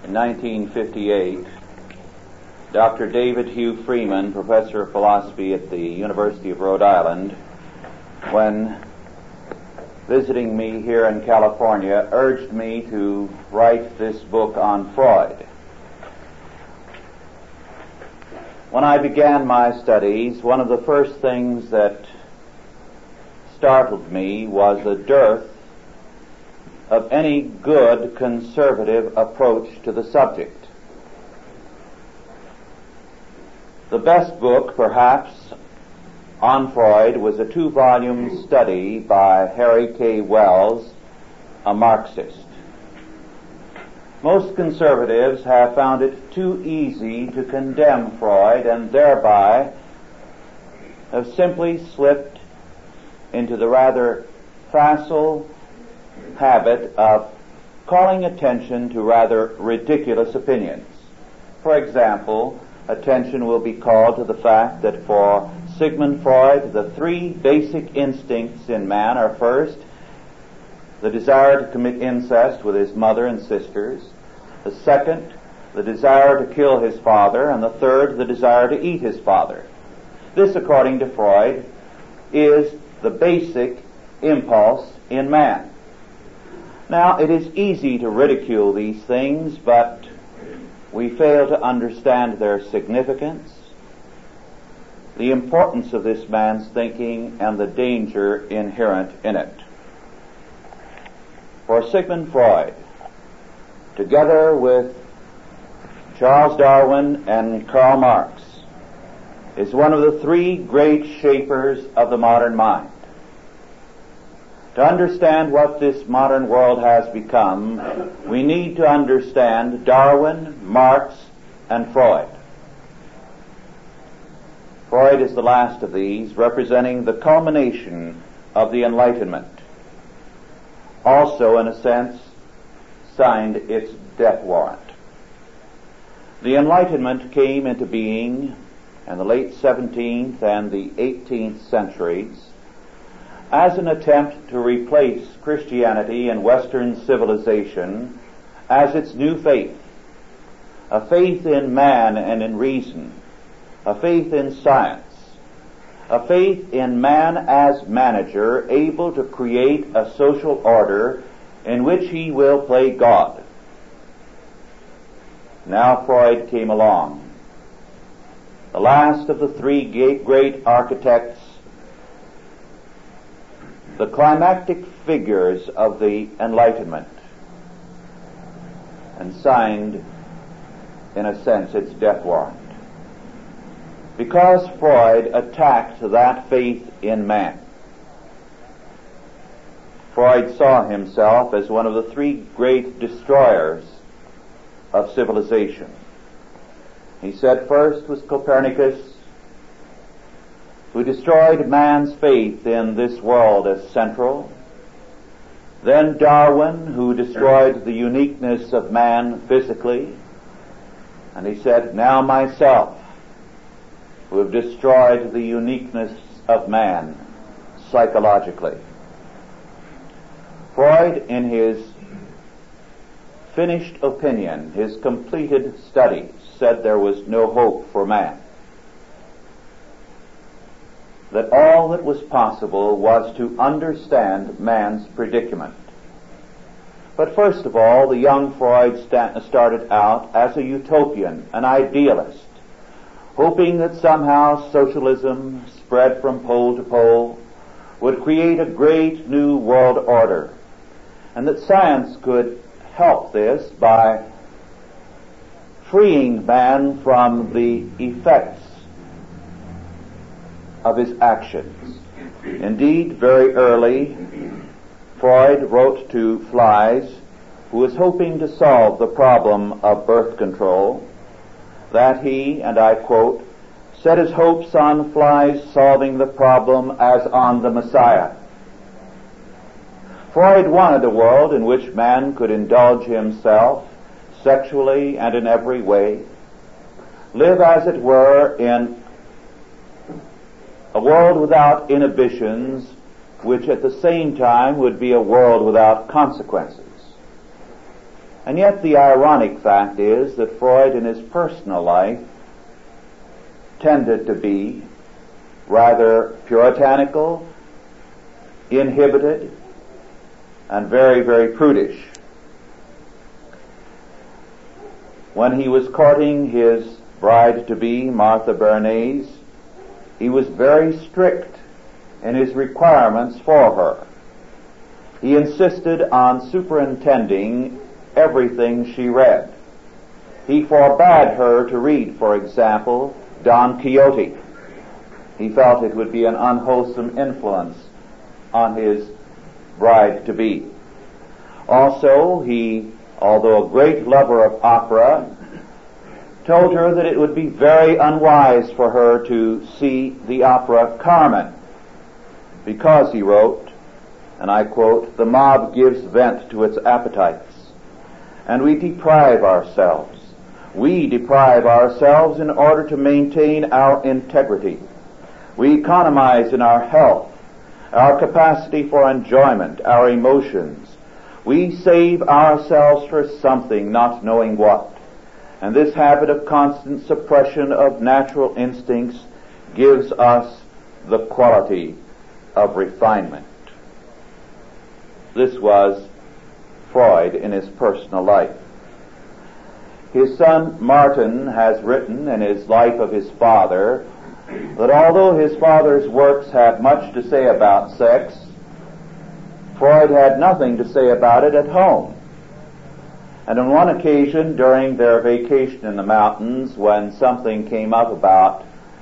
In 1958, Dr. David Hugh Freeman, professor of philosophy at the University of Rhode Island, when visiting me here in California, urged me to write this book on Freud. When I began my studies, one of the first things that startled me was the dearth of any good conservative approach to the subject. The best book, perhaps, on Freud was a 2-volume study by Harry K. Wells, a Marxist. Most conservatives have found it too easy to condemn Freud and thereby have simply slipped into the rather facile habit of calling attention to rather ridiculous opinions. For example, attention will be called to the fact that for Sigmund Freud, the 3 basic instincts in man are: first, the desire to commit incest with his mother and sisters; the second, the desire to kill his father; and the third, the desire to eat his father. This, according to Freud, is the basic impulse in man. Now, it is easy to ridicule these things, but we fail to understand their significance, the importance of this man's thinking, and the danger inherent in it. For Sigmund Freud, together with Charles Darwin and Karl Marx, is one of the 3 great shapers of the modern mind. To understand what this modern world has become, we need to understand Darwin, Marx, and Freud. Freud is the last of these, representing the culmination of the Enlightenment. Also, in a sense, signed its death warrant. The Enlightenment came into being in the late 17th and the 18th centuries as an attempt to replace Christianity and Western civilization as its new faith, a faith in man and in reason, a faith in science, a faith in man as manager, able to create a social order in which he will play God. Now Freud came along, the last of the 3 great architects, the climactic figures of the Enlightenment, and signed, in a sense, its death warrant. Because Freud attacked that faith in man. Freud saw himself as one of the 3 great destroyers of civilization. He said first was Copernicus, who destroyed man's faith in this world as central; then Darwin, who destroyed the uniqueness of man physically; and he said, now myself, who have destroyed the uniqueness of man psychologically. Freud, in his finished opinion, his completed study, said there was no hope for man, that all that was possible was to understand man's predicament. But first of all, the young Freud started out as a utopian, an idealist, hoping that somehow socialism, spread from pole to pole, would create a great new world order, and that science could help this by freeing man from the effects of his actions. Indeed, very early, Freud wrote to Flies, who was hoping to solve the problem of birth control, that he, and I quote, set his hopes on Flies solving the problem as on the Messiah. Freud wanted a world in which man could indulge himself sexually and in every way, live as it were in a world without inhibitions, which at the same time would be a world without consequences. And yet the ironic fact is that Freud in his personal life tended to be rather puritanical, inhibited, and very, very prudish. When he was courting his bride-to-be, Martha Bernays, he was very strict in his requirements for her. He insisted on superintending everything she read. He forbade her to read, for example, Don Quixote. He felt it would be an unwholesome influence on his bride-to-be. Also, he, although a great lover of opera, told her that it would be very unwise for her to see the opera Carmen, because, he wrote, and I quote, "The mob gives vent to its appetites, and we deprive ourselves. We deprive ourselves in order to maintain our integrity. We economize in our health, our capacity for enjoyment, our emotions. We save ourselves for something, not knowing what. And this habit of constant suppression of natural instincts gives us the quality of refinement." This was Freud in his personal life. His son Martin has written in his life of his father that although his father's works have much to say about sex, Freud had nothing to say about it at home. And on one occasion during their vacation in the mountains, when something came up about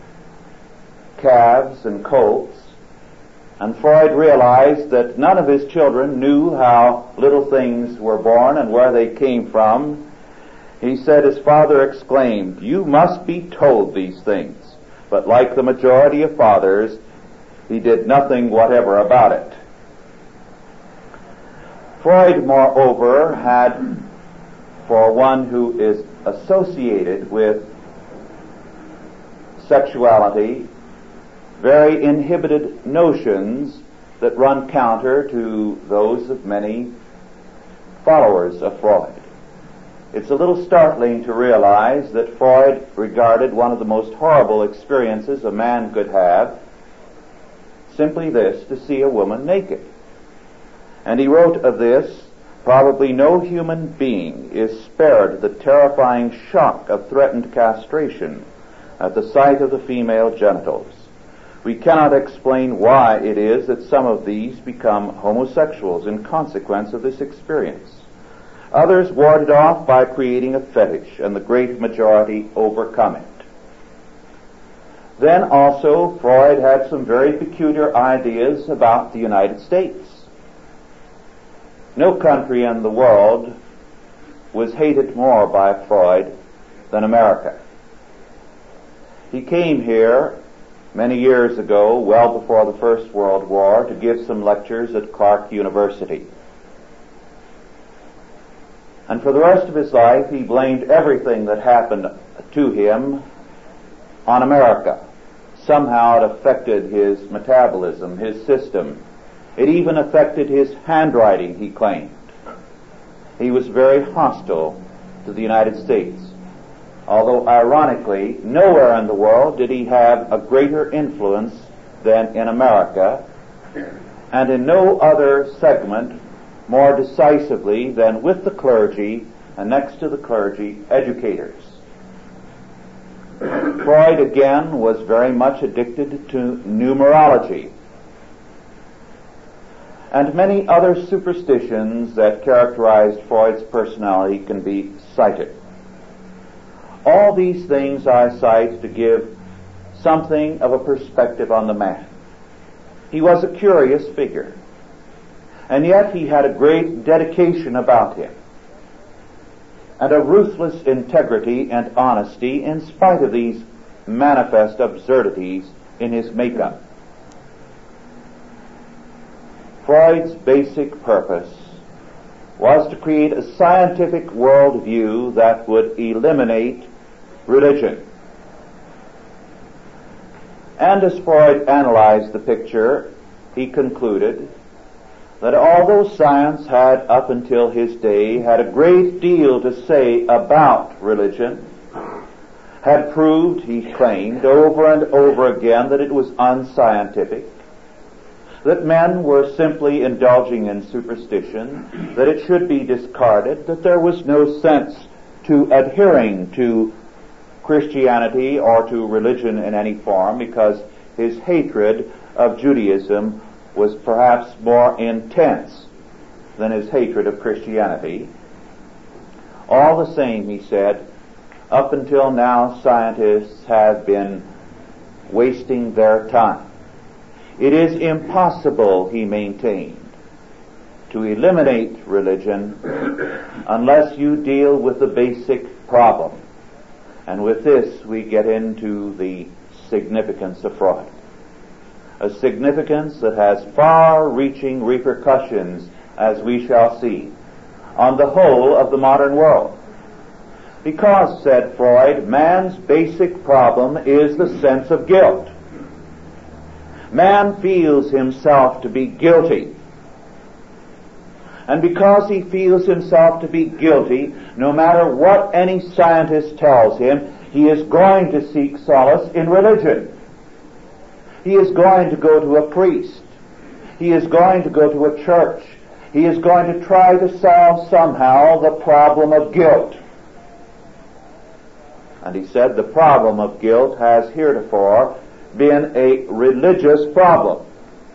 calves and colts, and Freud realized that none of his children knew how little things were born and where they came from, he said his father exclaimed, "You must be told these things." But like the majority of fathers, he did nothing whatever about it. Freud, moreover, had, for one who is associated with sexuality, very inhibited notions that run counter to those of many followers of Freud. It's a little startling to realize that Freud regarded one of the most horrible experiences a man could have simply this, to see a woman naked. And he wrote of this, "Probably no human being is spared the terrifying shock of threatened castration at the sight of the female genitals. We cannot explain why it is that some of these become homosexuals in consequence of this experience. Others ward it off by creating a fetish, and the great majority overcome it." Then also Freud had some very peculiar ideas about the United States. No country in the world was hated more by Freud than America. He came here many years ago, well before the First World War, to give some lectures at Clark University. And for the rest of his life, he blamed everything that happened to him on America. Somehow it affected his metabolism, his system. It even affected his handwriting, he claimed. He was very hostile to the United States. Although, ironically, nowhere in the world did he have a greater influence than in America, and in no other segment more decisively than with the clergy, and next to the clergy, educators. Freud, again, was very much addicted to numerology, and many other superstitions that characterized Freud's personality can be cited. All these things I cite to give something of a perspective on the man. He was a curious figure, and yet he had a great dedication about him, and a ruthless integrity and honesty in spite of these manifest absurdities in his makeup. Freud's basic purpose was to create a scientific worldview that would eliminate religion. And as Freud analyzed the picture, he concluded that although science had, up until his day, had a great deal to say about religion, had proved, he claimed, over and over again that it was unscientific, that men were simply indulging in superstition, that it should be discarded, that there was no sense to adhering to Christianity or to religion in any form, because his hatred of Judaism was perhaps more intense than his hatred of Christianity. All the same, he said, up until now scientists have been wasting their time. It is impossible, he maintained, to eliminate religion unless you deal with the basic problem. And with this we get into the significance of Freud. A significance that has far-reaching repercussions, as we shall see, on the whole of the modern world. Because, said Freud, man's basic problem is the sense of guilt. Man feels himself to be guilty. And because he feels himself to be guilty, no matter what any scientist tells him, he is going to seek solace in religion. He is going to go to a priest. He is going to go to a church. He is going to try to solve somehow the problem of guilt. And he said the problem of guilt has heretofore been a religious problem.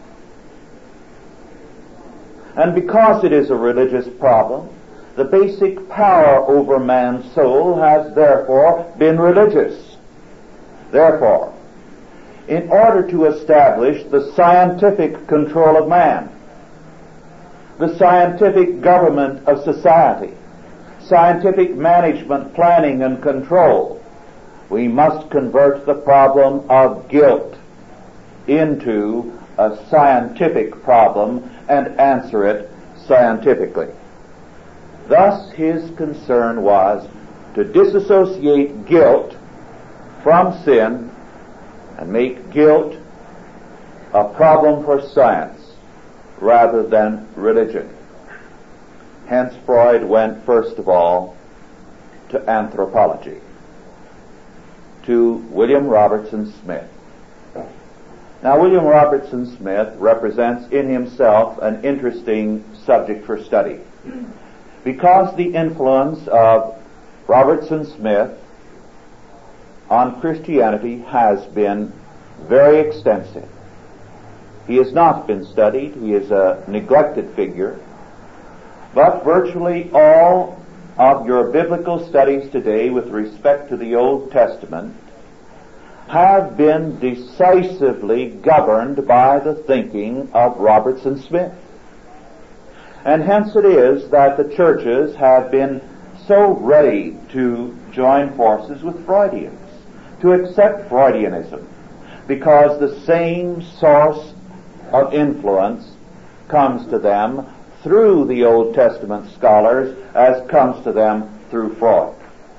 And because it is a religious problem, the basic power over man's soul has therefore been religious. Therefore, in order to establish the scientific control of man, the scientific government of society, scientific management, planning, and control, we must convert the problem of guilt into a scientific problem and answer it scientifically. Thus, his concern was to disassociate guilt from sin and make guilt a problem for science rather than religion. Hence, Freud went first of all to anthropology, to William Robertson Smith. Now, William Robertson Smith represents in himself an interesting subject for study, because the influence of Robertson Smith on Christianity has been very extensive. He has not been studied. He is a neglected figure. But virtually all of your biblical studies today with respect to the Old Testament have been decisively governed by the thinking of Robertson Smith. And hence it is that the churches have been so ready to join forces with Freudians, to accept Freudianism, because the same source of influence comes to them through the Old Testament scholars as comes to them through Freud.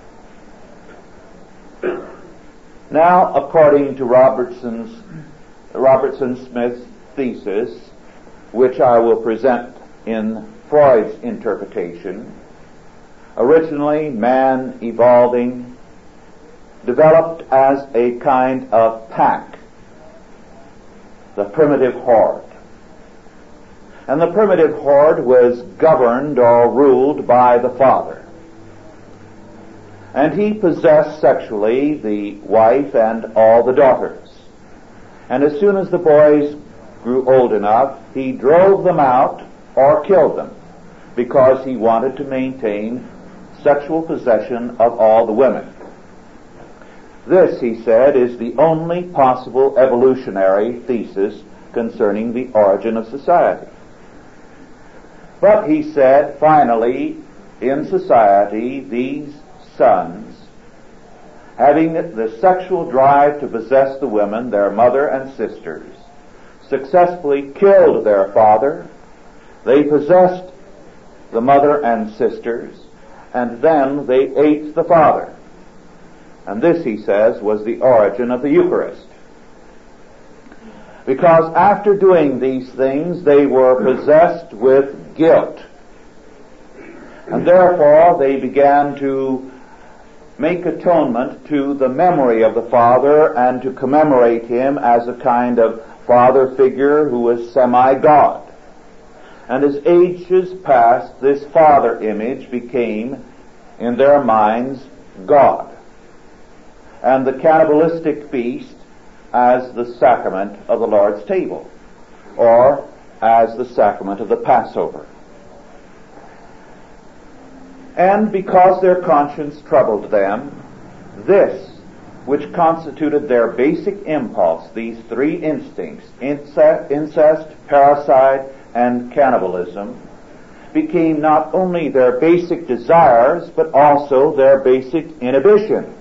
Now, according to Robertson Smith's thesis, which I will present in Freud's interpretation, originally man evolving developed as a kind of pack, the primitive horde. And the primitive horde was governed or ruled by the father. And he possessed sexually the wife and all the daughters. And as soon as the boys grew old enough, he drove them out or killed them, because he wanted to maintain sexual possession of all the women. This, he said, is the only possible evolutionary thesis concerning the origin of society. But he said, finally, in society, these sons, having the sexual drive to possess the women, their mother and sisters, successfully killed their father. They possessed the mother and sisters, and then they ate the father. And this, he says, was the origin of the Eucharist. because after doing these things they were possessed with guilt. And therefore they began to make atonement to the memory of the father and to commemorate him as a kind of father figure who was semi-God. And as ages passed, this father image became, in their minds, God. And the cannibalistic feast as the sacrament of the Lord's table, or as the sacrament of the Passover. And because their conscience troubled them, this, which constituted their basic impulse, these three instincts, incest, parricide, and cannibalism, became not only their basic desires, but also their basic inhibitions.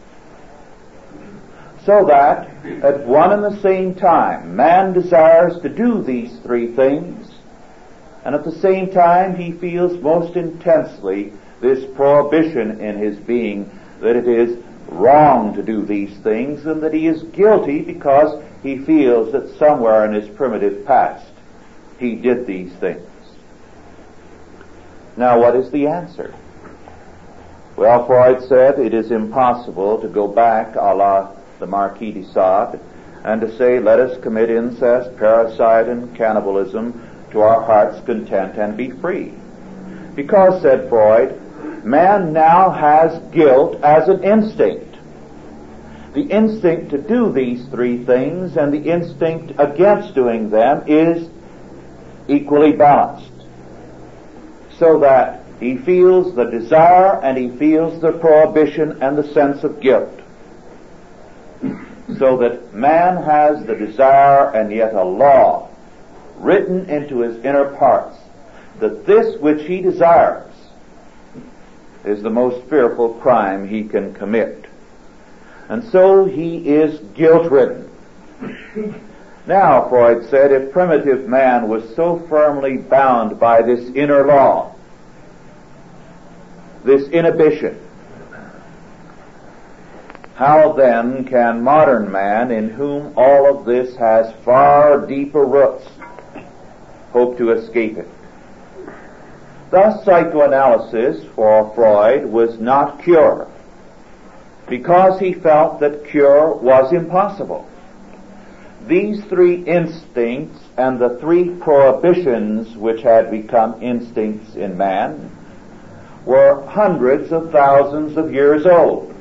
So that, at one and the same time, man desires to do these three things, and at the same time he feels most intensely this prohibition in his being that it is wrong to do these things, and that he is guilty because he feels that somewhere in his primitive past he did these things. Now, what is the answer? Well, Freud said it is impossible to go back a la the Marquis de Sade and to say, let us commit incest, parricide, and cannibalism to our heart's content and be free. Because, said Freud, man now has guilt as an instinct. The instinct to do these three things and the instinct against doing them is equally balanced, so that he feels the desire and he feels the prohibition and the sense of guilt. So that man has the desire and yet a law written into his inner parts that this which he desires is the most fearful crime he can commit. And so he is guilt-ridden. Now, Freud said, if primitive man was so firmly bound by this inner law, this inhibition, how then can modern man, in whom all of this has far deeper roots, hope to escape it? Thus, psychoanalysis for Freud was not cure, because he felt that cure was impossible. These three instincts and the three prohibitions which had become instincts in man were hundreds of thousands of years old,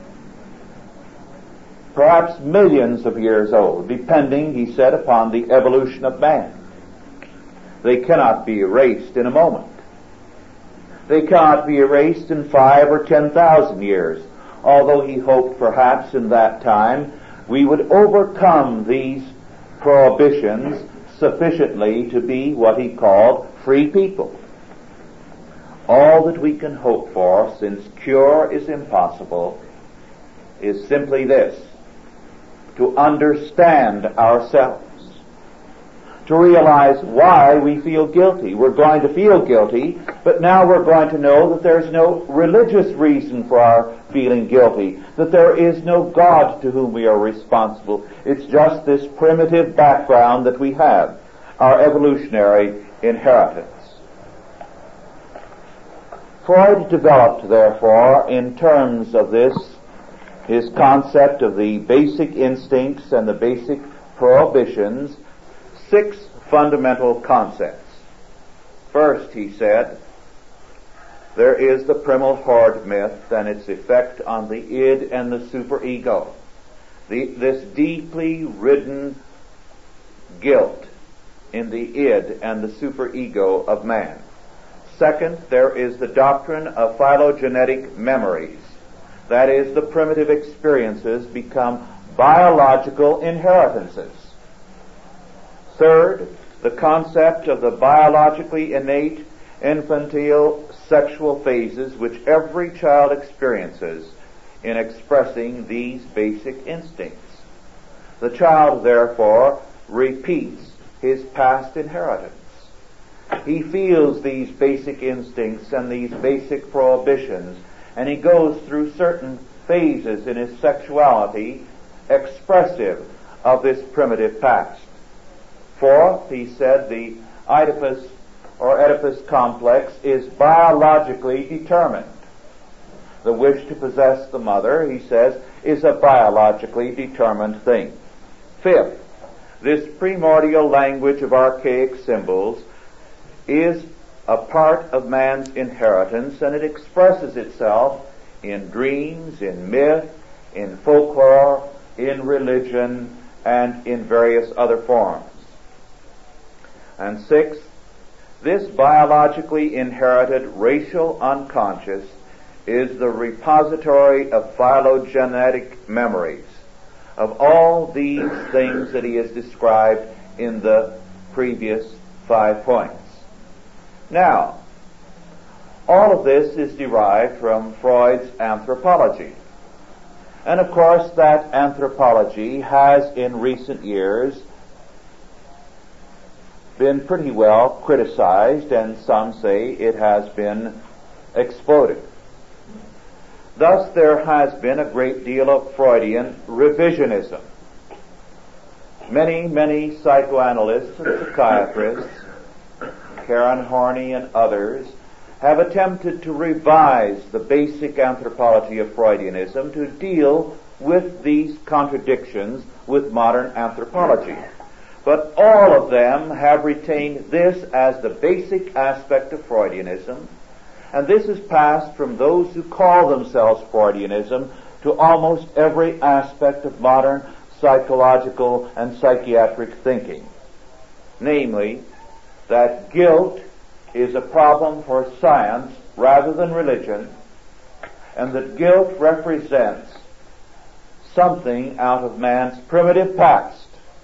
perhaps millions of years old, depending, he said, upon the evolution of man. They cannot be erased in a moment. They cannot be erased in 5 or 10,000 years, although he hoped perhaps in that time we would overcome these prohibitions sufficiently to be what he called free people. All that we can hope for, since cure is impossible, is simply this: to understand ourselves, to realize why we feel guilty. We're going to feel guilty, but now we're going to know that there's no religious reason for our feeling guilty, that there is no God to whom we are responsible. It's just this primitive background that we have, our evolutionary inheritance. Freud developed, therefore, in terms of this, his concept of the basic instincts and the basic prohibitions, 6 fundamental concepts. First, he said, there is the primal horde myth and its effect on the id and the superego. This deeply ridden guilt in the id and the superego of man. Second, there is the doctrine of phylogenetic memories. That is, the primitive experiences become biological inheritances. Third, the concept of the biologically innate infantile sexual phases which every child experiences in expressing these basic instincts. The child, therefore, repeats his past inheritance. He feels these basic instincts and these basic prohibitions, and he goes through certain phases in his sexuality expressive of this primitive past. Fourth, he said the Oedipus or Oedipus complex is biologically determined. The wish to possess the mother, he says, is a biologically determined thing. Fifth, this primordial language of archaic symbols is a part of man's inheritance, and it expresses itself in dreams, in myth, in folklore, in religion, and in various other forms. And sixth, this biologically inherited racial unconscious is the repository of phylogenetic memories of all these things that he has described in the previous 5 points. Now, all of this is derived from Freud's anthropology. And of course, that anthropology has in recent years been pretty well criticized, and some say it has been exploded. Thus, there has been a great deal of Freudian revisionism. Many psychoanalysts and psychiatrists, Karen Horney and others, have attempted to revise the basic anthropology of Freudianism to deal with these contradictions with modern anthropology. But all of them have retained this as the basic aspect of Freudianism, and this is passed from those who call themselves Freudianism to almost every aspect of modern psychological and psychiatric thinking. Namely, that guilt is a problem for science rather than religion, and that guilt represents something out of man's primitive past.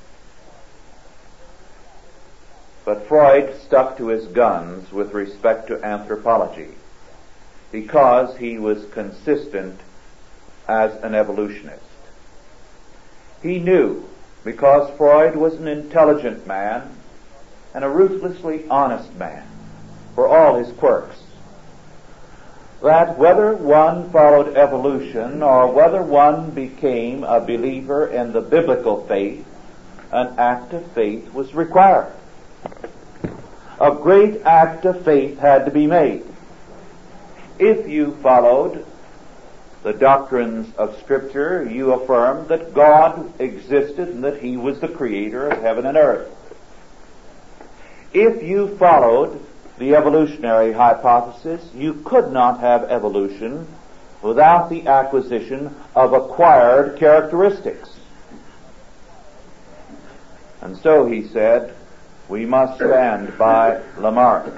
But Freud stuck to his guns with respect to anthropology because he was consistent as an evolutionist. He knew, because Freud was an intelligent man and a ruthlessly honest man for all his quirks, that whether one followed evolution or whether one became a believer in the biblical faith, an act of faith was required. A great act of faith had to be made. If you followed the doctrines of Scripture, you affirmed that God existed and that He was the creator of heaven and earth. If you followed the evolutionary hypothesis, you could not have evolution without the acquisition of acquired characteristics. And so he said, we must stand by Lamarck.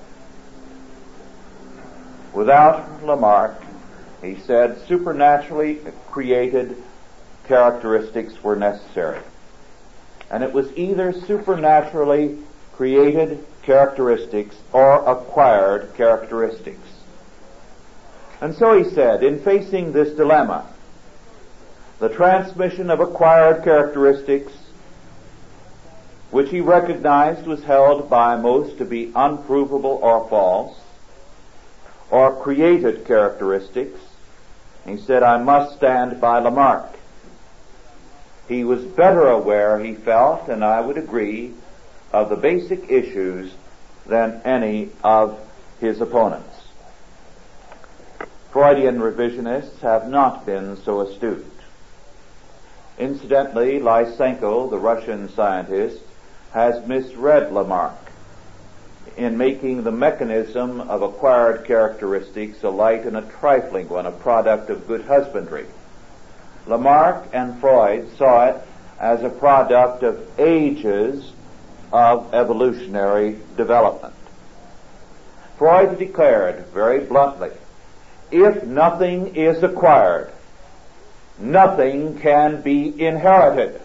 Without Lamarck, he said, supernaturally created characteristics were necessary. And it was either supernaturally created characteristics or acquired characteristics. And so he said, in facing this dilemma, the transmission of acquired characteristics, which he recognized was held by most to be unprovable or false, or created characteristics, he said, I must stand by Lamarck. He was better aware, he felt, and I would agree, of the basic issues than any of his opponents. Freudian revisionists have not been so astute. Incidentally, Lysenko, the Russian scientist, has misread Lamarck in making the mechanism of acquired characteristics a light and a trifling one, a product of good husbandry. Lamarck and Freud saw it as a product of ages of evolutionary development. Freud declared very bluntly, if nothing is acquired, nothing can be inherited.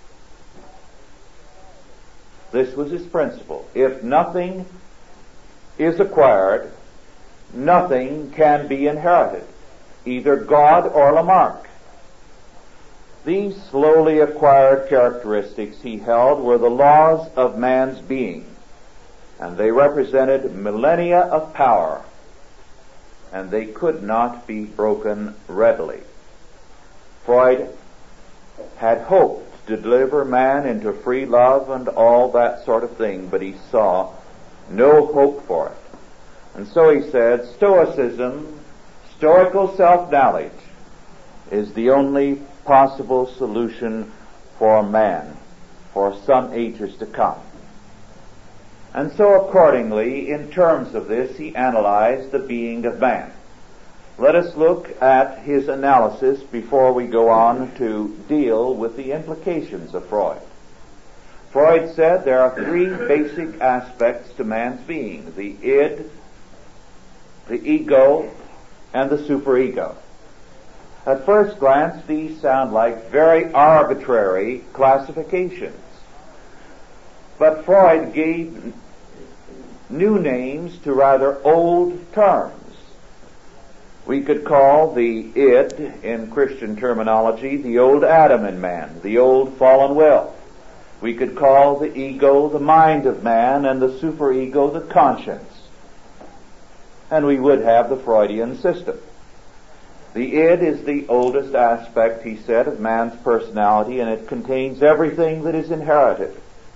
This was his principle. If nothing is acquired, nothing can be inherited, either God or Lamarck. These slowly acquired characteristics, he held, were the laws of man's being, and they represented millennia of power, and they could not be broken readily. Freud had hoped to deliver man into free love and all that sort of thing, but he saw no hope for it. And so he said, Stoicism, stoical self-knowledge, is the only possible solution for man for some ages to come. And so accordingly, in terms of this, he analyzed the being of man. Let us look at his analysis before we go on to deal with the implications of Freud. Freud said there are three basic aspects to man's being: the id, the ego, and the superego. At first glance, these sound like very arbitrary classifications. But Freud gave new names to rather old terms. We could call the id, in Christian terminology, the old Adam in man, the old fallen will. We could call the ego the mind of man, and the superego the conscience. And we would have the Freudian system. The id is the oldest aspect, he said, of man's personality, and it contains everything that is inherited,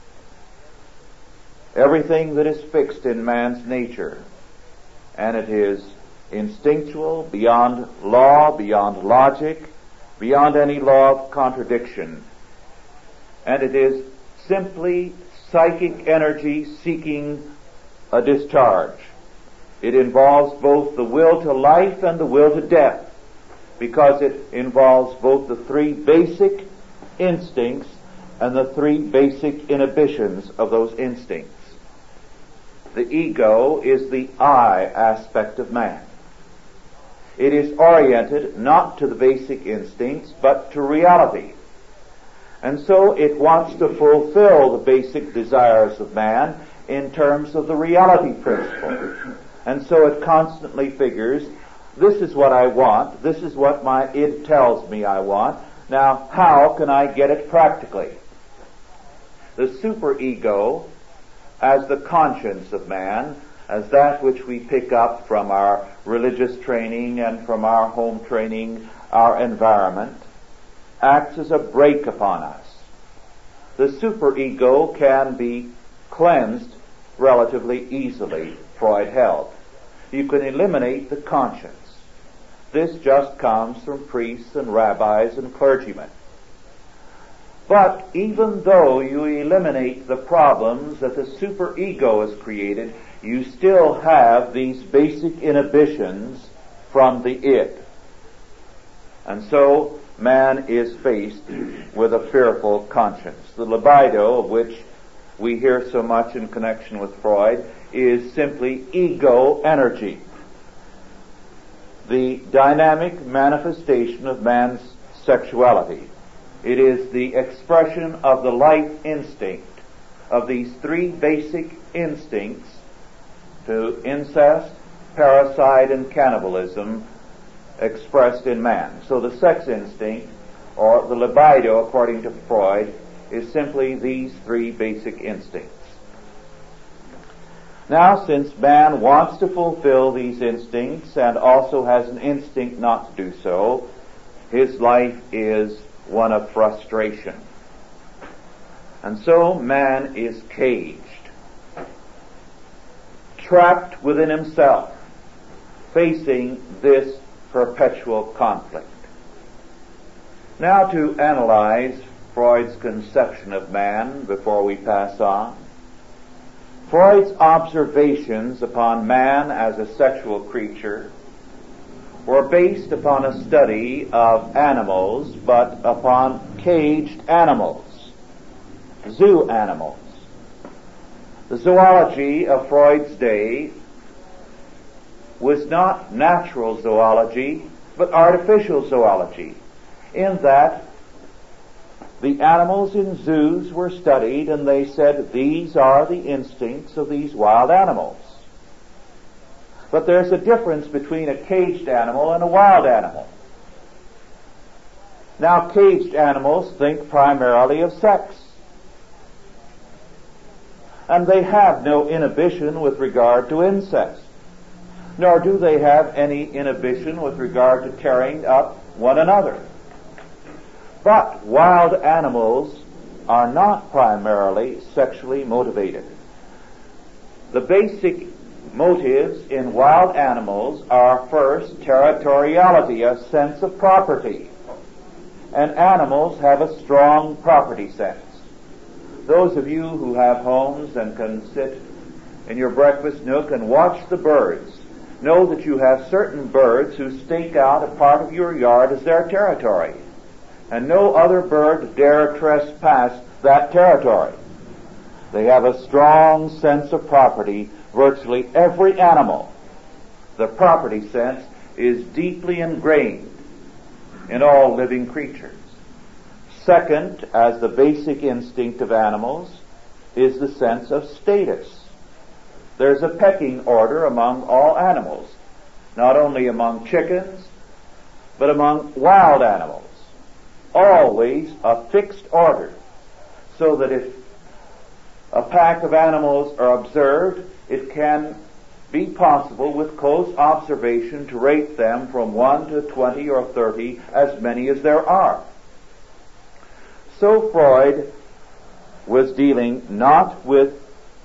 everything that is fixed in man's nature, and it is instinctual, beyond law, beyond logic, beyond any law of contradiction. And it is simply psychic energy seeking a discharge. It involves both the will to life and the will to death, because it involves both the three basic instincts and the three basic inhibitions of those instincts. The ego is the I aspect of man. It is oriented not to the basic instincts, but to reality. And so it wants to fulfill the basic desires of man in terms of the reality principle. And so it constantly figures, this is what I want, this is what my id tells me I want, now how can I get it practically? The superego, as the conscience of man, as that which we pick up from our religious training and from our home training, our environment, acts as a brake upon us. The superego can be cleansed relatively easily, Freud held. You can eliminate the conscience. This just comes from priests and rabbis and clergymen. But even though you eliminate the problems that the superego has created, you still have these basic inhibitions from the id. And so man is faced with a fearful conscience. The libido, of which we hear so much in connection with Freud, is simply ego energy, the dynamic manifestation of man's sexuality. It is the expression of the life instinct, of these three basic instincts to incest, parricide, and cannibalism expressed in man. So the sex instinct, or the libido, according to Freud, is simply these three basic instincts. Now, since man wants to fulfill these instincts and also has an instinct not to do so, his life is one of frustration. And so man is caged, trapped within himself, facing this perpetual conflict. Now, to analyze Freud's conception of man before we pass on. Freud's observations upon man as a sexual creature were based upon a study of animals, but upon caged animals, zoo animals. The zoology of Freud's day was not natural zoology, but artificial zoology, in that the animals in zoos were studied and they said these are the instincts of these wild animals. But there's a difference between a caged animal and a wild animal. Now, caged animals think primarily of sex. And they have no inhibition with regard to incest. Nor do they have any inhibition with regard to tearing up one another. But wild animals are not primarily sexually motivated. The basic motives in wild animals are first territoriality, a sense of property. And animals have a strong property sense. Those of you who have homes and can sit in your breakfast nook and watch the birds know that you have certain birds who stake out a part of your yard as their territory, and no other bird dare trespass that territory. They have a strong sense of property. Virtually every animal, the property sense is deeply ingrained in all living creatures. Second, as the basic instinct of animals, is the sense of status. There's a pecking order among all animals, not only among chickens, but among wild animals. Always a fixed order, so that if a pack of animals are observed, it can be possible with close observation to rate them from 1 to 20 or 30, as many as there are. So Freud was dealing not with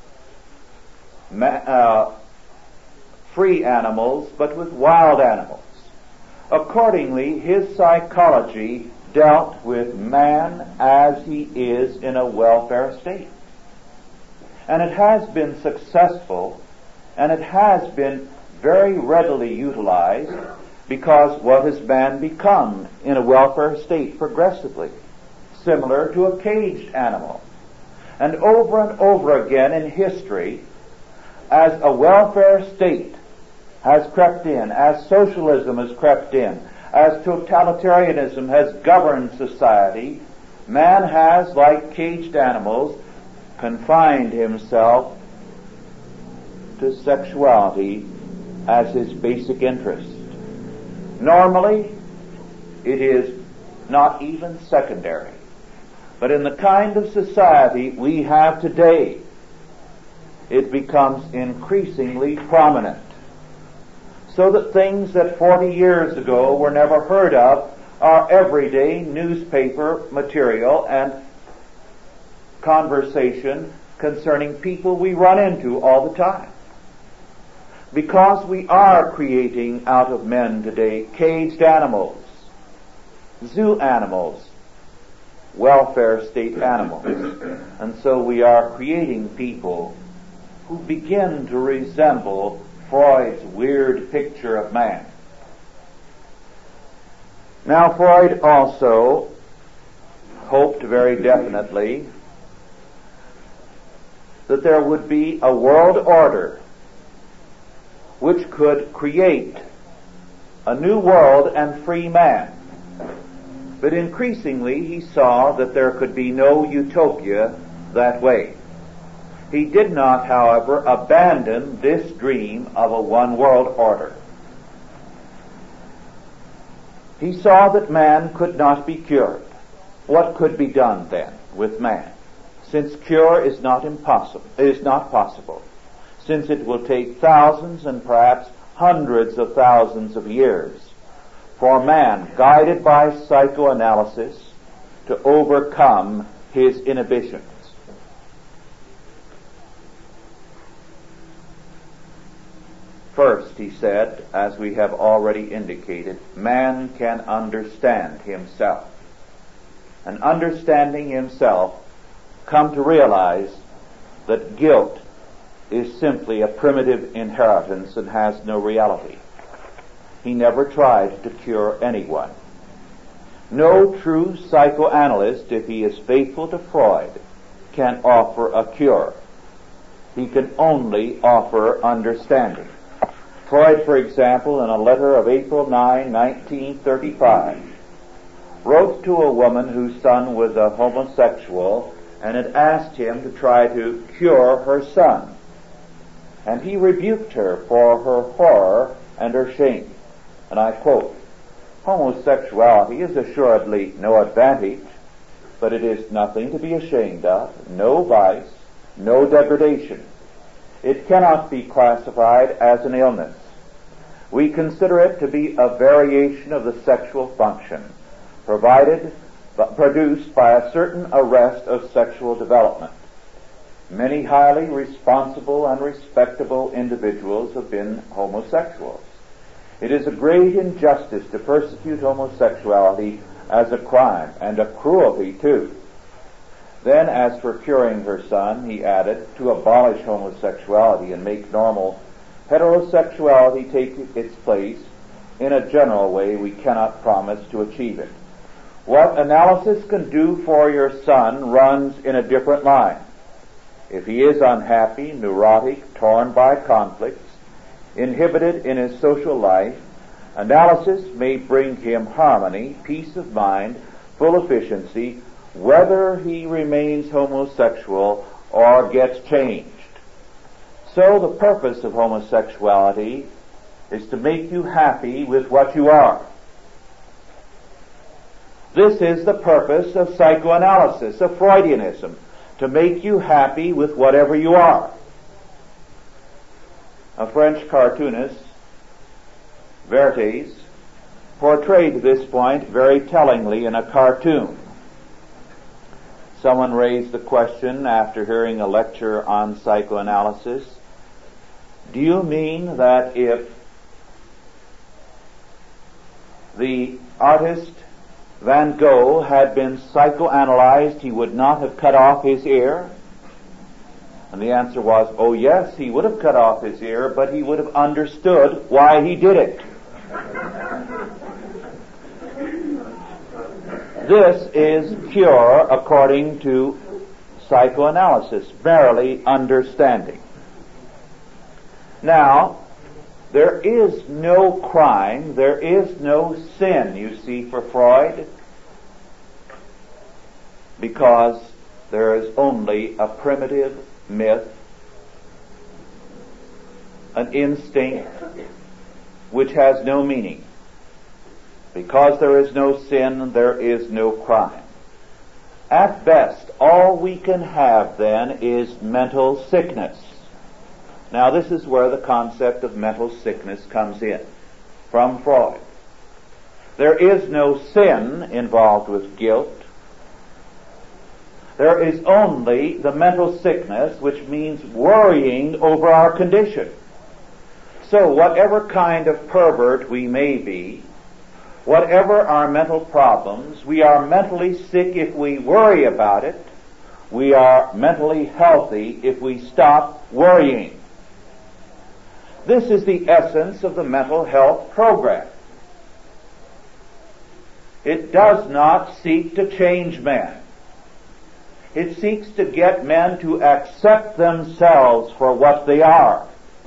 free animals, but with wild animals. Accordingly, his psychology dealt with man as he is in a welfare state. And it has been successful, and it has been very readily utilized, because what has man become in a welfare state progressively? Similar to a caged animal. And over again in history, as a welfare state has crept in, as socialism has crept in, as totalitarianism has governed society, man has, like caged animals, confined himself to sexuality as his basic interest. Normally, it is not even secondary. But in the kind of society we have today, it becomes increasingly prominent. So that things that 40 years ago were never heard of are everyday newspaper material and conversation concerning people we run into all the time. Because we are creating out of men today caged animals, zoo animals, welfare state animals. And so we are creating people who begin to resemble Freud's weird picture of man. Now, Freud also hoped very definitely that there would be a world order which could create a new world and free man. But increasingly he saw that there could be no utopia that way. He did not, however, abandon this dream of a one-world order. He saw that man could not be cured. What could be done then with man? Since cure is not possible, since it will take thousands and perhaps hundreds of thousands of years for man, guided by psychoanalysis, to overcome his inhibitions. First, he said, as we have already indicated, man can understand himself. And understanding himself, come to realize that guilt is simply a primitive inheritance and has no reality. He never tried to cure anyone. No true psychoanalyst, if he is faithful to Freud, can offer a cure. He can only offer understanding. Freud, for example, in a letter of April 9, 1935, wrote to a woman whose son was a homosexual and had asked him to try to cure her son. And he rebuked her for her horror and her shame. And I quote, "Homosexuality is assuredly no advantage, but it is nothing to be ashamed of, no vice, no degradation. It cannot be classified as an illness. We consider it to be a variation of the sexual function, provided produced by a certain arrest of sexual development. Many highly responsible and respectable individuals have been homosexuals. It is a great injustice to persecute homosexuality as a crime, and a cruelty too. Then, as for curing her son, he added, to abolish homosexuality and make normal heterosexuality take its place in a general way, we cannot promise to achieve it. What analysis can do for your son runs in a different line. If he is unhappy, neurotic, torn by conflicts, inhibited in his social life, analysis may bring him harmony, peace of mind, full efficiency, whether he remains homosexual or gets changed. So the purpose of homosexuality is to make you happy with what you are. This is the purpose of psychoanalysis, of Freudianism, to make you happy with whatever you are. A French cartoonist, Vertes, portrayed this point very tellingly in a cartoon. Someone raised the question after hearing a lecture on psychoanalysis, do you mean that if the artist Van Gogh had been psychoanalyzed, he would not have cut off his ear? And the answer was, oh yes, he would have cut off his ear, but he would have understood why he did it. This is cure according to psychoanalysis, merely understanding. Now, there is no crime, there is no sin, you see, for Freud, because there is only a primitive myth, an instinct which has no meaning. Because there is no sin, there is no crime. At best, all we can have then is mental sickness. Now this is where the concept of mental sickness comes in, from Freud. There is no sin involved with guilt. There is only the mental sickness, which means worrying over our condition. So whatever kind of pervert we may be, whatever our mental problems, we are mentally sick if we worry about it. We are mentally healthy if we stop worrying. This is the essence of the mental health program. It does not seek to change men. It seeks to get men to accept themselves for what they are.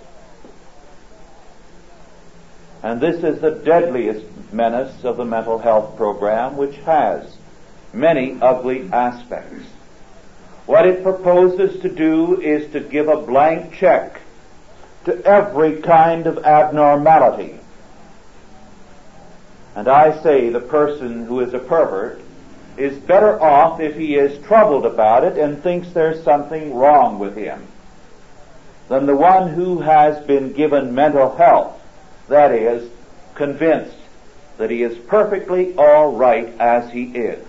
And this is the deadliest menace of the mental health program, which has many ugly aspects. What it proposes to do is to give a blank check to every kind of abnormality. And I say the person who is a pervert is better off if he is troubled about it and thinks there's something wrong with him than the one who has been given mental health, that is, convinced that he is perfectly all right as he is.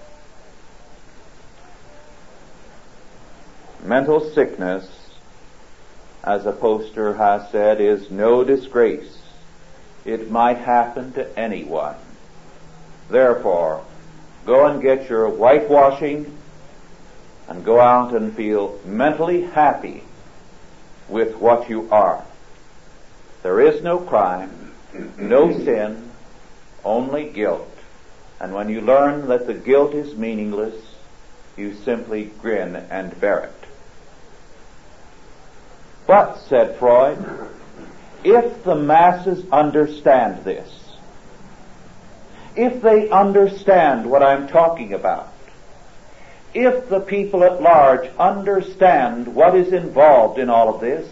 Mental sickness, as a poster has said, is no disgrace. It might happen to anyone. Therefore, go and get your whitewashing and go out and feel mentally happy with what you are. There is no crime, no sin, only guilt. And when you learn that the guilt is meaningless, you simply grin and bear it. But, said Freud, if the masses understand this, if they understand what I'm talking about, if the people at large understand what is involved in all of this,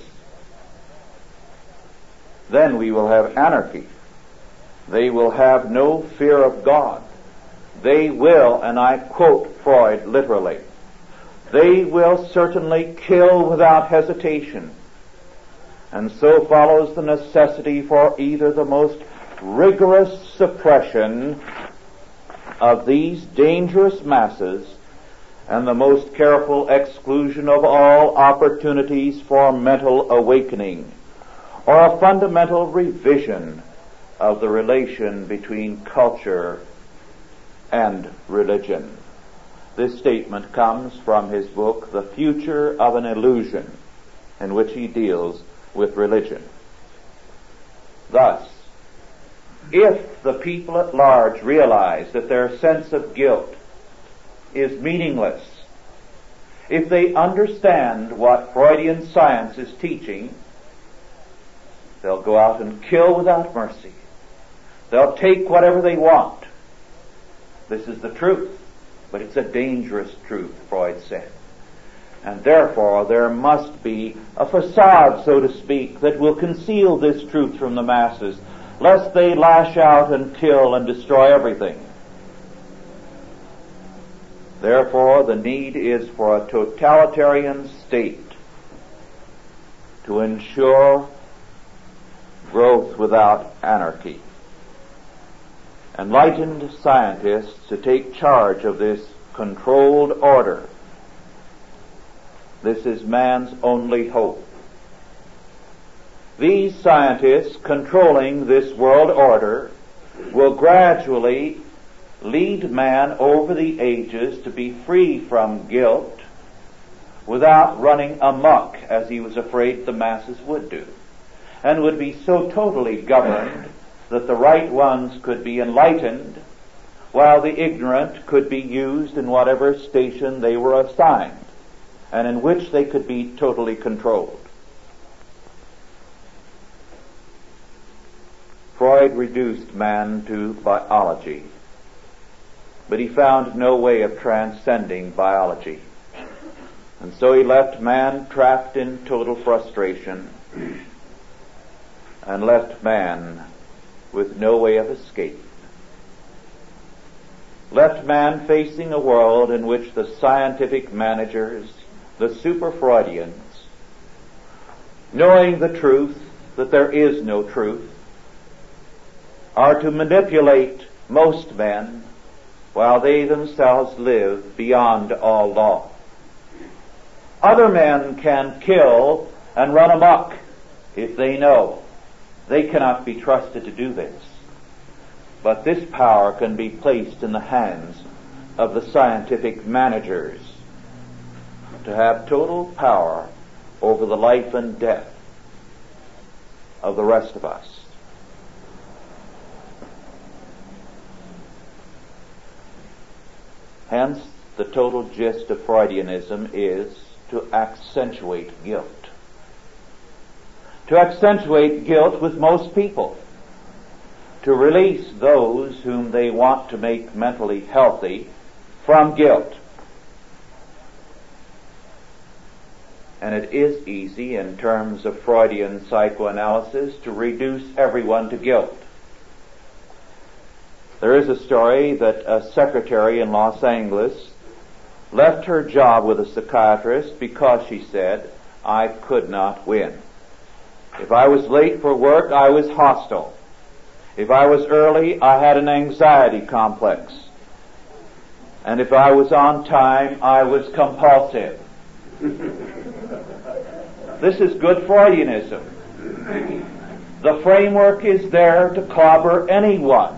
then we will have anarchy. They will have no fear of God. They will, and I quote Freud literally, they will certainly kill without hesitation. And so follows the necessity for either the most rigorous suppression of these dangerous masses and the most careful exclusion of all opportunities for mental awakening, or a fundamental revision of the relation between culture and religion. This statement comes from his book, The Future of an Illusion, in which he deals with religion. Thus, if the people at large realize that their sense of guilt is meaningless, if they understand what Freudian science is teaching, they'll go out and kill without mercy. They'll take whatever they want. This is the truth, but it's a dangerous truth, Freud said. And therefore there must be a facade, so to speak, that will conceal this truth from the masses, lest they lash out and kill and destroy everything. Therefore, the need is for a totalitarian state to ensure growth without anarchy. Enlightened scientists to take charge of this controlled order. This is man's only hope. These scientists controlling this world order will gradually lead man over the ages to be free from guilt without running amok as he was afraid the masses would do, and would be so totally governed that the right ones could be enlightened while the ignorant could be used in whatever station they were assigned, and in which they could be totally controlled. Freud reduced man to biology, but he found no way of transcending biology. And so he left man trapped in total frustration and left man with no way of escape. Left man facing a world in which the scientific managers, the super-Freudians, knowing the truth, that there is no truth, are to manipulate most men while they themselves live beyond all law. Other men can kill and run amok if they know. They cannot be trusted to do this. But this power can be placed in the hands of the scientific managers to have total power over the life and death of the rest of us. Hence, the total gist of Freudianism is to accentuate guilt. To accentuate guilt with most people. To release those whom they want to make mentally healthy from guilt. And it is easy in terms of Freudian psychoanalysis to reduce everyone to guilt. There is a story that a secretary in Los Angeles left her job with a psychiatrist because she said, I could not win. If I was late for work, I was hostile. If I was early, I had an anxiety complex. And if I was on time, I was compulsive. This is good Freudianism. The framework is there to clobber anyone.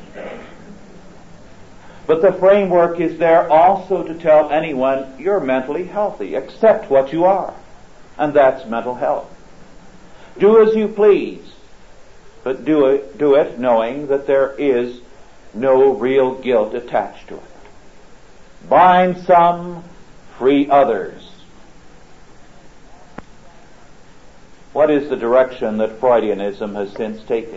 But the framework is there also to tell anyone you're mentally healthy. Accept what you are. And that's mental health. Do as you please. But do it knowing that there is no real guilt attached to it. Bind some, free others. What is the direction that Freudianism has since taken?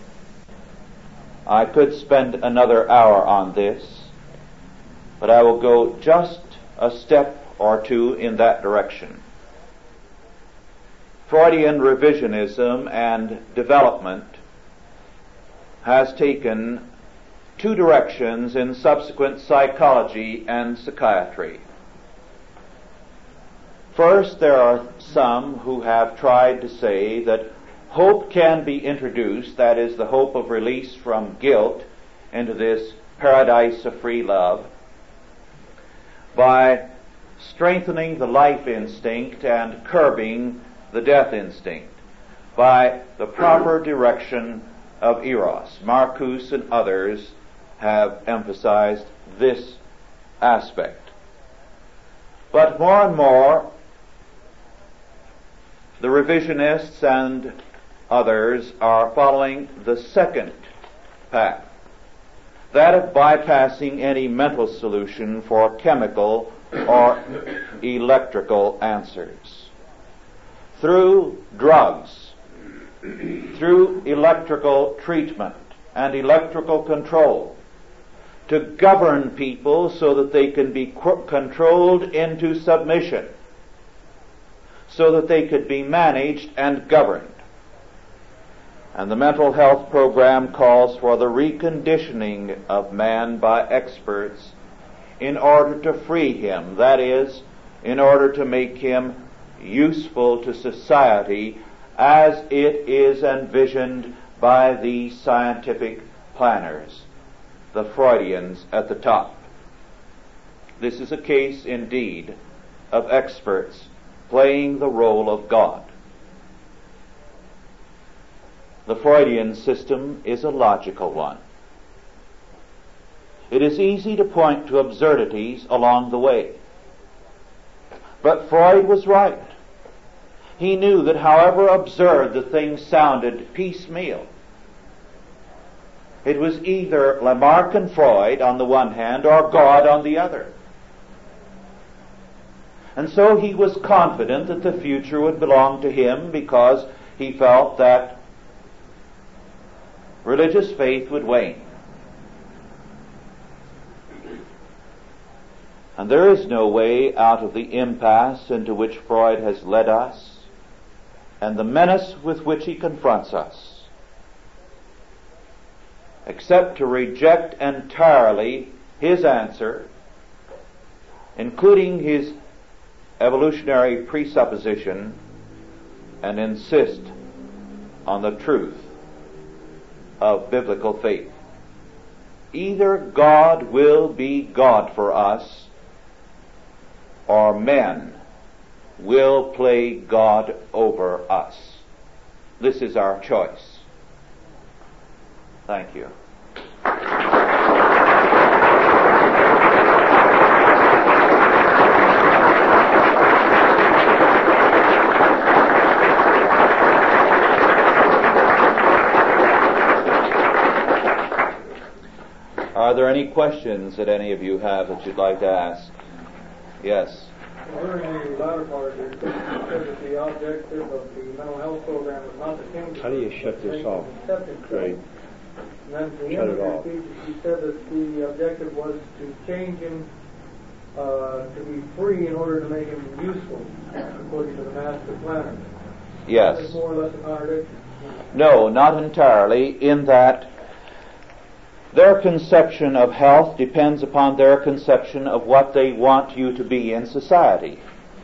I could spend another hour on this, but I will go just a step or two in that direction. Freudian revisionism and development has taken two directions in subsequent psychology and psychiatry. First, there are some who have tried to say that hope can be introduced, that is, the hope of release from guilt, into this paradise of free love by strengthening the life instinct and curbing the death instinct by the proper direction of eros. Marcuse and others have emphasized this aspect. But more and more, the revisionists and others are following the second path, that of bypassing any mental solution for chemical or electrical answers. Through drugs, through electrical treatment and electrical control, to govern people so that they can be controlled into submission, so that they could be managed and governed. And the mental health program calls for the reconditioning of man by experts in order to free him, that is, in order to make him useful to society as it is envisioned by the scientific planners, the Freudians at the top. This is a case indeed of experts playing the role of God. The Freudian system is a logical one. It is easy to point to absurdities along the way. But Freud was right. He knew that however absurd the thing sounded piecemeal, it was either Lamarck and Freud on the one hand or God on the other. And so he was confident that the future would belong to him because he felt that religious faith would wane. And there is no way out of the impasse into which Freud has led us and the menace with which he confronts us, except to reject entirely his answer, including his evolutionary presupposition, and insist on the truth of biblical faith. Either God will be God for us, or men will play God over us. This is our choice. Thank you. Are there any questions that any of you have that you'd like to ask? Yes. During the latter part of your speech, you said that the objective of the mental health program was not to change. How do you shut this off? Great. And then at the end of your speech, you said that the objective was to change him to be free in order to make him useful, according to the master planner. Yes. Is more or less a contradiction? No, not entirely, in that their conception of health depends upon their conception of what they want you to be in society.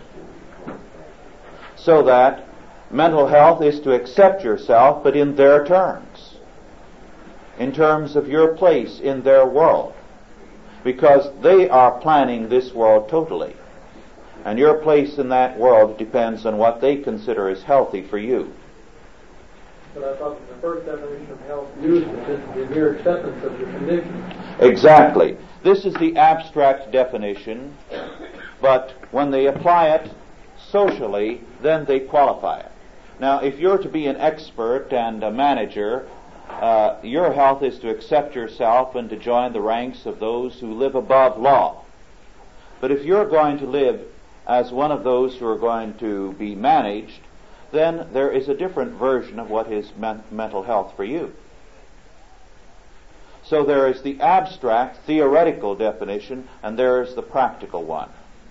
So that mental health is to accept yourself, but in their terms, in terms of your place in their world, because they are planning this world totally, and your place in that world depends on what they consider as healthy for you. But I thought that the first definition of health used was just the mere acceptance of the condition. Exactly. This is the abstract definition, but when they apply it socially, then they qualify it. Now, if you're to be an expert and a manager, your health is to accept yourself and to join the ranks of those who live above law. But if you're going to live as one of those who are going to be managed, then there is a different version of what is mental health for you. So there is the abstract, theoretical definition, and there is the practical one.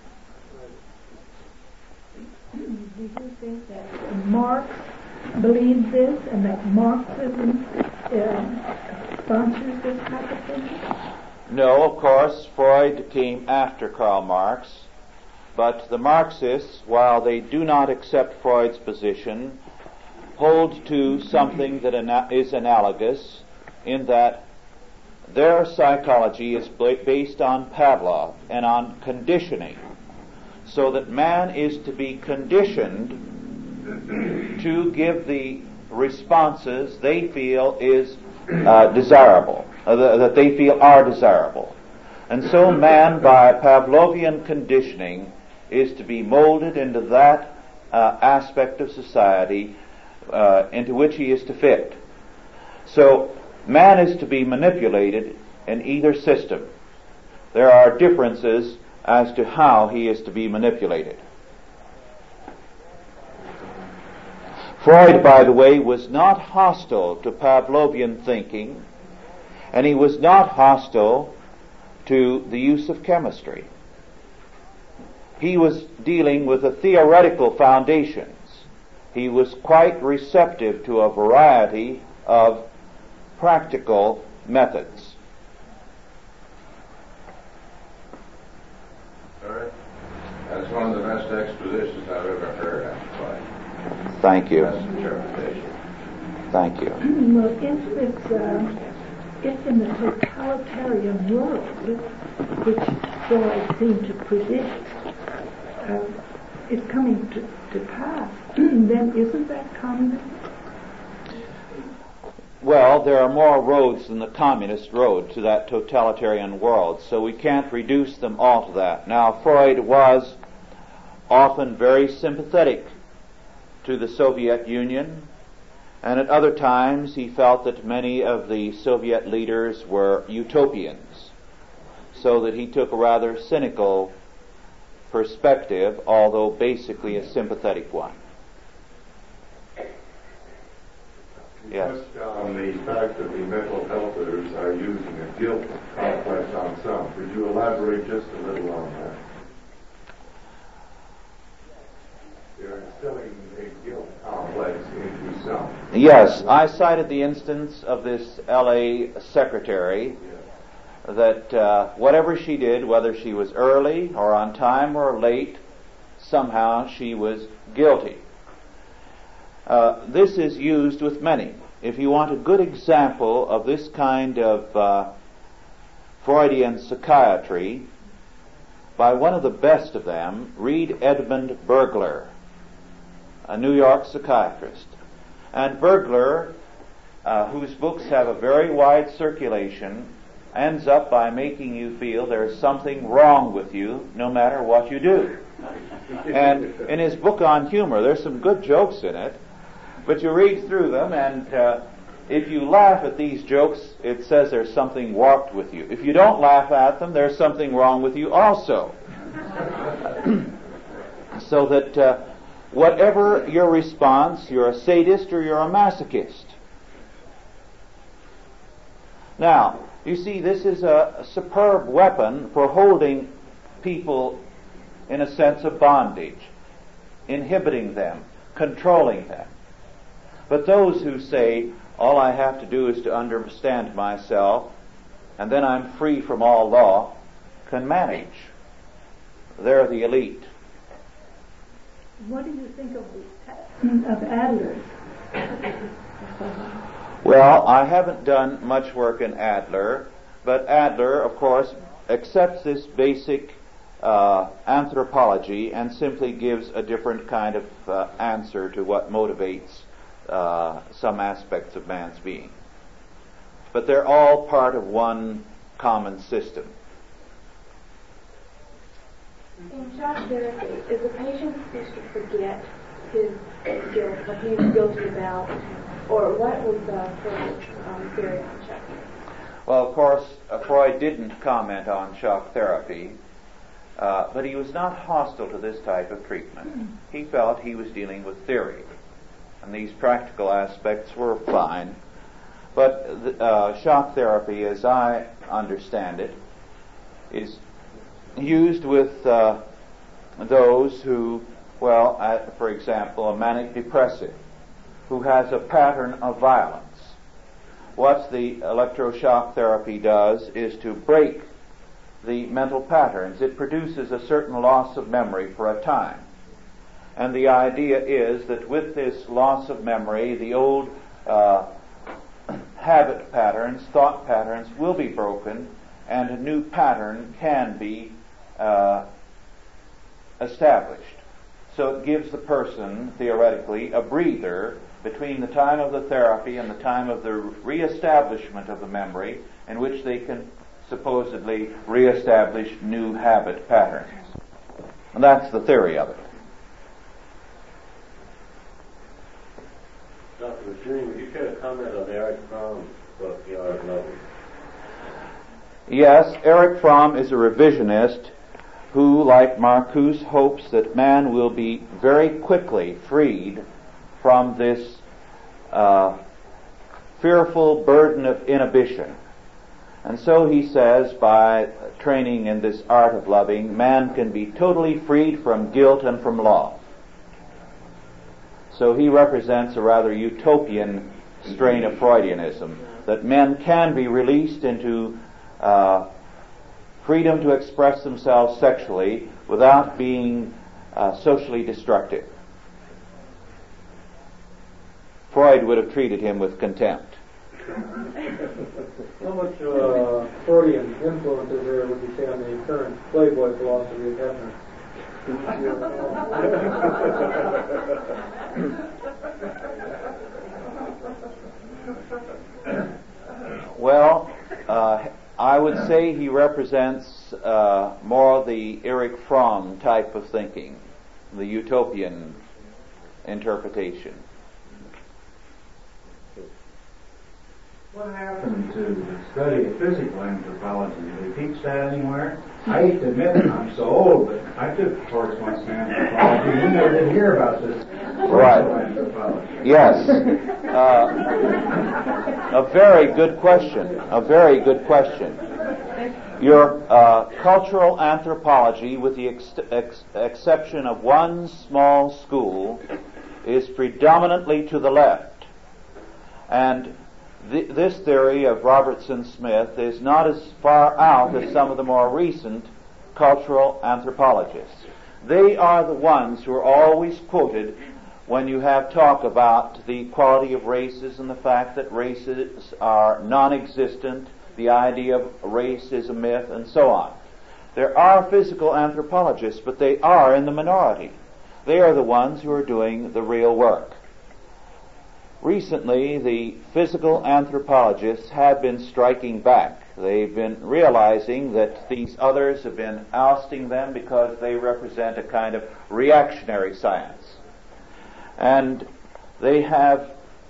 Do you think that Marx believes this and that Marxism sponsors this type of thinking? No, of course, Freud came after Karl Marx. But the Marxists, while they do not accept Freud's position, hold to something that is analogous in that their psychology is based on Pavlov and on conditioning, so that man is to be conditioned to give the responses they feel is desirable, that they feel are desirable. And so man, by Pavlovian conditioning, is to be molded into that aspect of society into which he is to fit. So man is to be manipulated in either system. There are differences as to how he is to be manipulated. Freud, by the way, was not hostile to Pavlovian thinking, and he was not hostile to the use of chemistry. He was dealing with the theoretical foundations. He was quite receptive to a variety of practical methods. All right. That's one of the best expositions I've ever heard, actually. Thank you. Best interpretation. Thank you. Well, if in the totalitarian world, which Freud seemed to predict, is coming to pass, then isn't that communism? Well, there are more roads than the communist road to that totalitarian world, so we can't reduce them all to that. Now, Freud was often very sympathetic to the Soviet Union, and at other times he felt that many of the Soviet leaders were utopians, so that he took a rather cynical perspective, although basically a sympathetic one. Yes. On the fact that the mental healthers are using a guilt complex on some. Could you elaborate just a little on that? They're instilling a guilt complex into some. Yes, I cited the instance of this L.A. secretary that whatever she did, whether she was early or on time or late, somehow she was guilty. This is used with many. If you want a good example of this kind of Freudian psychiatry, by one of the best of them, read Edmund Bergler, a New York psychiatrist. And Bergler, whose books have a very wide circulation, ends up by making you feel there's something wrong with you no matter what you do. And in his book on humor, there's some good jokes in it, but you read through them, and if you laugh at these jokes, it says there's something warped with you. If you don't laugh at them, there's something wrong with you also. So that whatever your response, you're a sadist or you're a masochist. Now, you see, this is a superb weapon for holding people in a sense of bondage, inhibiting them, controlling them. But those who say, all I have to do is to understand myself, and then I'm free from all law, can manage. They're the elite. What do you think of Adler's? Well, I haven't done much work in Adler, but Adler, of course, accepts this basic anthropology and simply gives a different kind of answer to what motivates some aspects of man's being. But they're all part of one common system. In shock therapy, is the patient supposed to forget his guilt, what he was guilty about, or what was Freud's theory on shock therapy? Well, of course, Freud didn't comment on shock therapy, but he was not hostile to this type of treatment. He felt he was dealing with theory, and these practical aspects were fine. But shock therapy, as I understand it, is used with those who, for example, a manic depressive who has a pattern of violence. What the electroshock therapy does is to break the mental patterns. It produces a certain loss of memory for a time. And the idea is that with this loss of memory, the old habit patterns, thought patterns will be broken, and a new pattern can be established. So it gives the person, theoretically, a breather between the time of the therapy and the time of the reestablishment of the memory, in which they can supposedly reestablish new habit patterns. And that's the theory of it. Dr. Maturini, would you care to comment on Erich Fromm's book, The Art of Loving? Yes, Erich Fromm is a revisionist who, like Marcuse, hopes that man will be very quickly freed from this fearful burden of inhibition. And so he says, by training in this art of loving, man can be totally freed from guilt and from law. So he represents a rather utopian strain of Freudianism, that men can be released into freedom to express themselves sexually without being socially destructive. Freud would have treated him with contempt. How much Freudian influence is there, would you say, on the current Playboy philosophy of Hefner? Well, I would say he represents more of the Erich Fromm type of thinking, the utopian interpretation. What happened to the study of physical anthropology? Do they teach that anywhere? I hate to admit it, I'm so old, but I took a course once in anthropology. We never did hear about this. Right. Anthropology. Yes. A very good question. A very good question. Your cultural anthropology, with the exception of one small school, is predominantly to the left. And this theory of Robertson Smith is not as far out as some of the more recent cultural anthropologists. They are the ones who are always quoted when you have talk about the quality of races and the fact that races are non-existent, the idea of race is a myth, and so on. There are physical anthropologists, but they are in the minority. They are the ones who are doing the real work. Recently, the physical anthropologists have been striking back. They've been realizing that these others have been ousting them because they represent a kind of reactionary science. And they have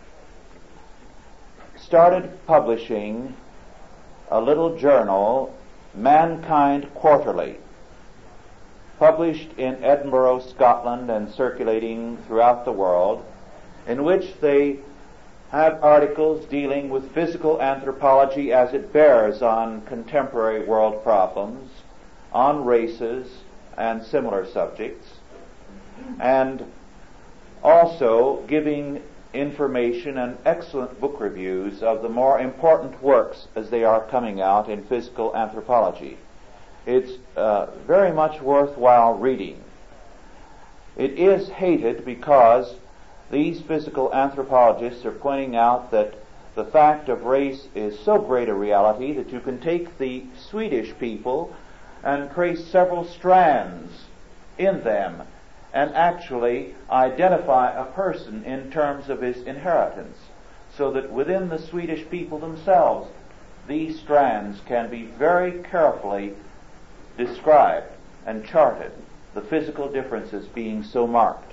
started publishing a little journal, Mankind Quarterly, published in Edinburgh, Scotland, and circulating throughout the world, in which they have articles dealing with physical anthropology as it bears on contemporary world problems, on races and similar subjects, and also giving information and excellent book reviews of the more important works as they are coming out in physical anthropology. It's very much worthwhile reading. It is hated because these physical anthropologists are pointing out that the fact of race is so great a reality that you can take the Swedish people and trace several strands in them and actually identify a person in terms of his inheritance, so that within the Swedish people themselves these strands can be very carefully described and charted, the physical differences being so marked.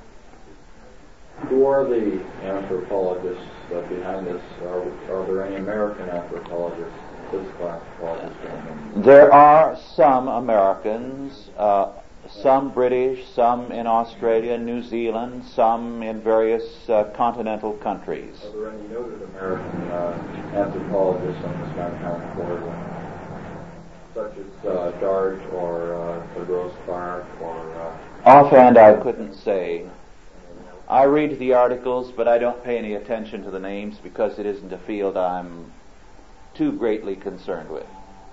Who are the anthropologists behind this? Are there any American anthropologists, physical anthropologists? There are some Americans, some British, some in Australia and New Zealand, some in various continental countries. Are there any noted American anthropologists on this Mankind Quarterly, such as Dart or Grossbach or... Offhand, I couldn't say. I read the articles, but I don't pay any attention to the names because it isn't a field I'm too greatly concerned with.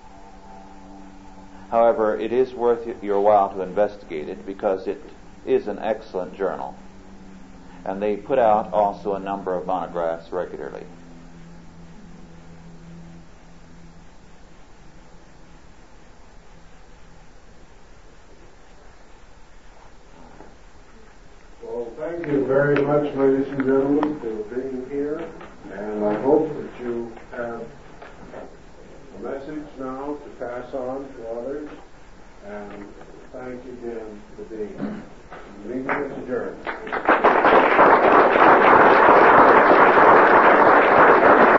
However, it is worth your while to investigate it because it is an excellent journal. And they put out also a number of monographs regularly. very much, ladies and gentlemen, for being here, and I hope that you have a message now to pass on to others, and thank you again for being here. The meeting is adjourned.